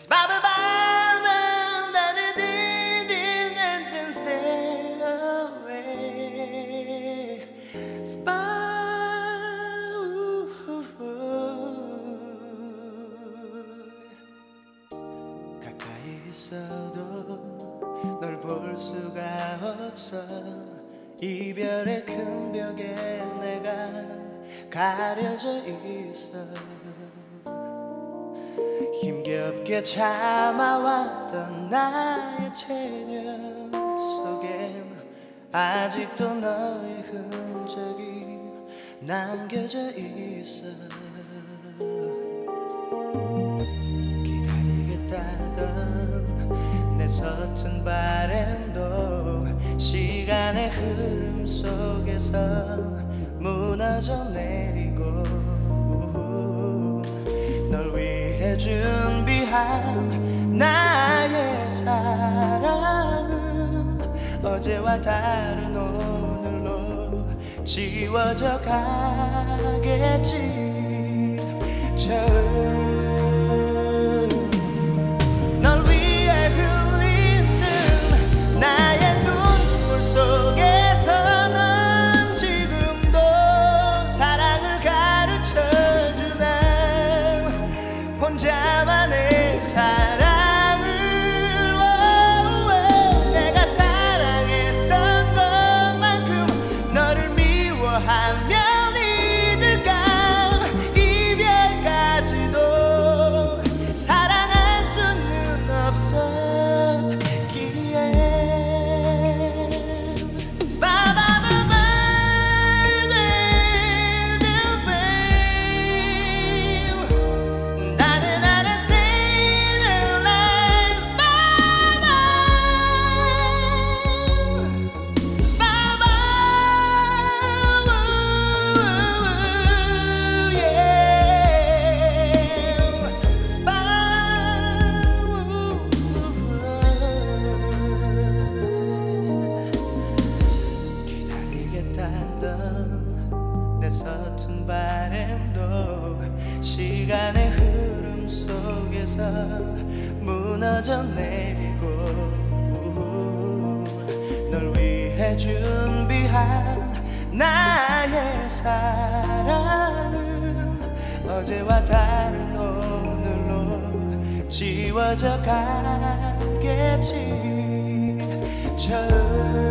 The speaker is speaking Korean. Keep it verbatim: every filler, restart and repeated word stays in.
가까이 있어도 널 볼 수가 없어. 이별의 큰 벽에 내가 가려져 있어. 힘겹게 참아왔던 나의 체념 속엔 아직도 너의 흔적이 남겨져 있어. 기다리겠다던 내 서툰 바램도 시간의 흐름 속에서 무너져 내리고, 널 위해 준비한 나의 사랑은 어제와 다른 오늘로 지워져 가겠지. 처음 널 위해 흘리는 나의 눈물 속에서 넌 지금도 사랑을 가르쳐주네. 혼자만의 사랑을 내가 사랑했던 것만큼 너를 미워하면 잊을까. 이별까지도 사랑할 수는 없었기에. 나는 알아 stay alive. 기다리겠다던 내 서툰 바램도 시간의 흐름 속에서 무너져 내리고, 널 위해 준비한 나의 사랑은 어제와 다른 오늘로 지워져 가겠지. 처음